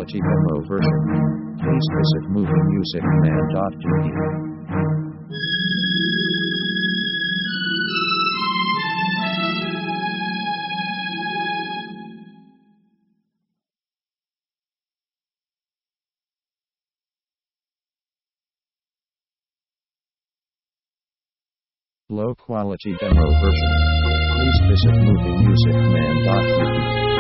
quality demo version. Please visit moviemusiccommand.de. Low quality demo version. Please visit moviemusiccommand.de.